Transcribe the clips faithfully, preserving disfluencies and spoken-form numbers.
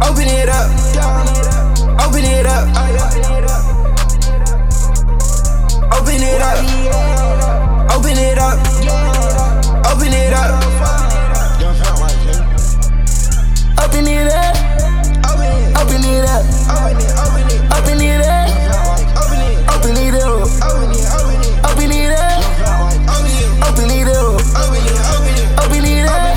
Open it up. Open it up. Open it up. Open it up. Open it up. Open it up. Open it up. Open it up. Open it up. Open it up. Open it up. Open it up.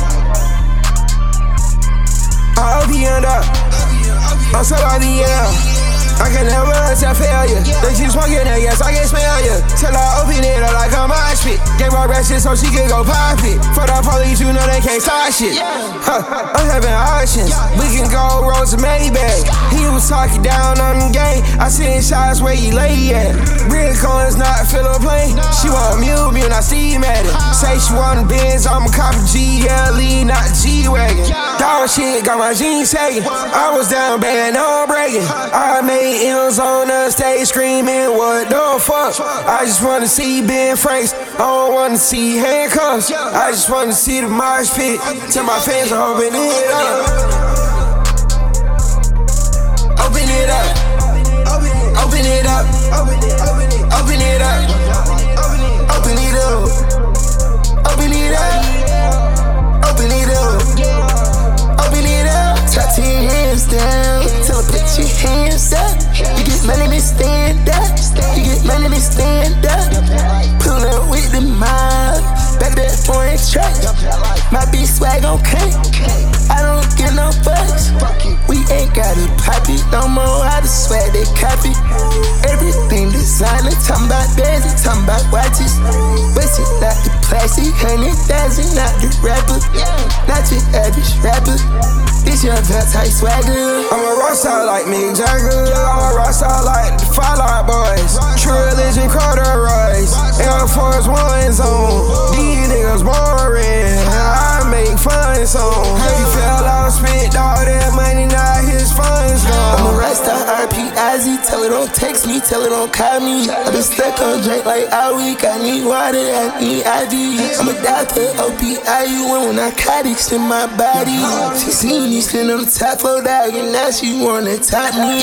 I open it up. I'm so out the air. I can never accept failure. They keep smoking that gas, I can smell ya. Till I open it up like a mosh pit. Gave her ratchet so she can go pop it. For the police, you know they can't stop shit. Huh, I'm having options. We can go Rose and Maybach. He was talking down on the game. I seen shots where he lay at. Real coins not fill a plane. She want mute me when I see him at it. Say she want a Benz, I'm a cop of G L E, not G-Wagon. Dog shit, got my jeans sagging. I was down bad, no breaking. I made M's on the stage screaming, what the fuck? I just wanna see Ben Franks, I don't wanna see handcuffs. I just wanna see the mosh pit, tell my fans to open it up. Open it up. Open it up. Open it up. Open it up. Open it up. Open it up. Open it up. Top ten hands down. Tell her put your hands up. You get money, then stand up. You get money, then stand up. Pull up with the mob. Back that foreign truck. My bitch swag on cake. I don't get no fucks. We ain't got a poppy no more. I just swag they copy. Everything designer. Talking about bands and talking about watches. But it's not the plastic. Hundred thousand, not the rapper. Not your average rapper. This your type swagger. I'm a rockstar like Mick Jagger. I'm a rockstar like the Fall Out Boys. True religion, corduroys. Air Force One's on. These niggas boring. I make fun songs. He fell out, spent all that money, now his funds gone. I'm a rockstar, R P I Z. Tell her don't text me, tell her don't call me. I been stuck on drink like all week. I need water, I need I V. I'm a doctor, O P I U. When narcotics in my body. She seen me sitting on the top floor dog, and now she wanna top me.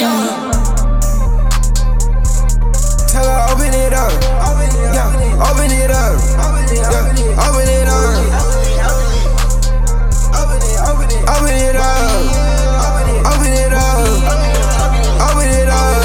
Tell her open it up. Yeah, open it up. Yeah, open it up. Open it up. Open it up. Open it up. Open it up.